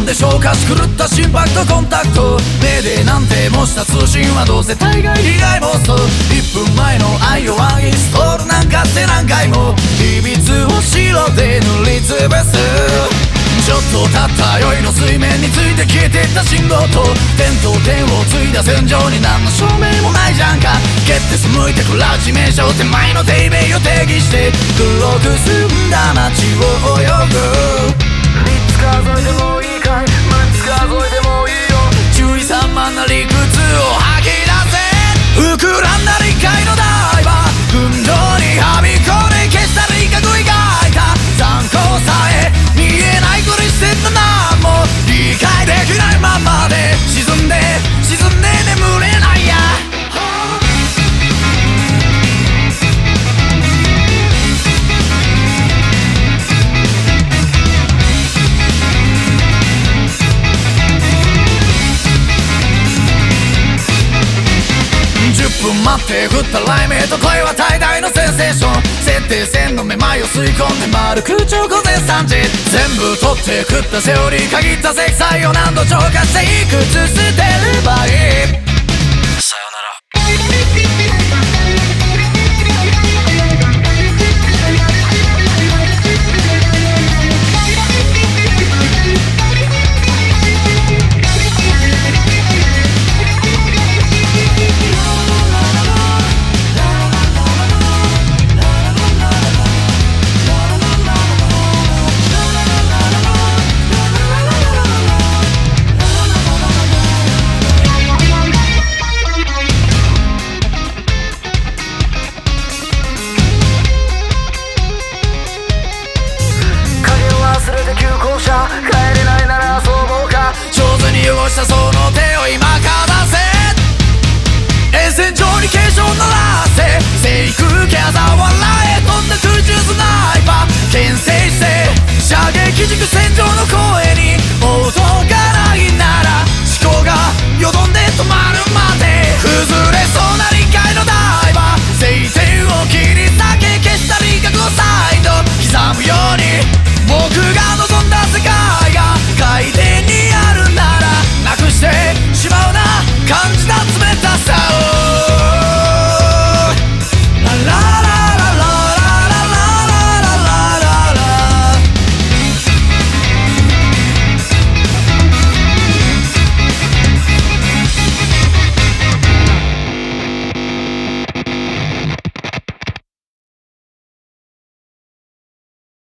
で消化し狂った心拍とコンタクト、命令なんて模した通信はどうせ大概被害妄想。1分前の愛をアンインストールなんかして何回も秘密を白で塗りつぶす。ちょっと経った酔いの水面について消えてった信号と点と点を継いだ線上に何の証明もないじゃんか。蹴って背いてくらう致命傷手前の底辺を定義して黒く澄んだ街を泳ぐ。3つ数えてもいいかい、6つ数えてもいいよ。注意散漫な理屈を吐き出せ。膨らんだ理解の台は群青にはびこり消した理覚以外だ。参考さえ見えないふりしてたなんも理解できないままで沈んで眠れないや。10分待って振った雷鳴と声は最大のセンセーション。設定線のめまいを吸い込んで丸空調午前3時。全部取って食ったセオリー限った積載を何度浄化していくつ捨てればいい。